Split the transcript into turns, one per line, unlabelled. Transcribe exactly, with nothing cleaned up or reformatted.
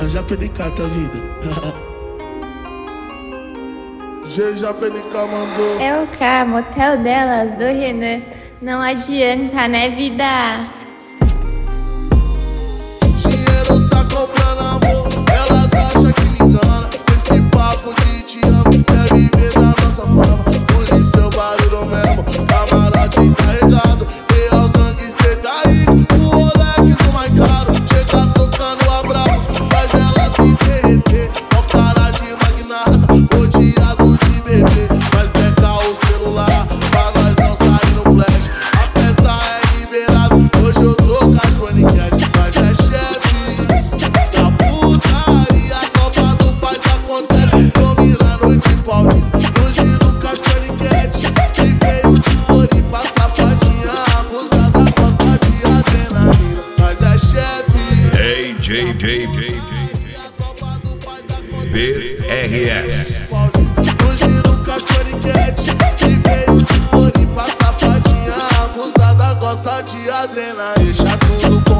já penicata a vida. G já penica mandou.
É o K, motel delas, do Renan. Não adianta, né, vida?
Dinheiro tá comprando amor, elas acham que me engana. Esse papo de te amo é viver da nossa fama. Por isso eu barulho mesmo, camarote tá regado. Real gangster tá rico, o Rolex o mais caro. Chega tocando a bravos, faz ela se derreter. Ó cara de magnata, rodeado de bebê. Mas peca o celular, pra nós não sair no flash. A festa é liberada, hoje eu tô com as paniquete. Mas é chefe da putaria, a Copa do Faz acontece. Come na noite paulista, no giro com as paniquete. Que veio de Floripa, safadinha, abusada, gosta de adrenalina. Mas é chefe
Hey, J J J B R S.
no giro com as paniquete. Que veio de Floripa, safadinha, abusada, gosta de adrenalina. Deixa tudo com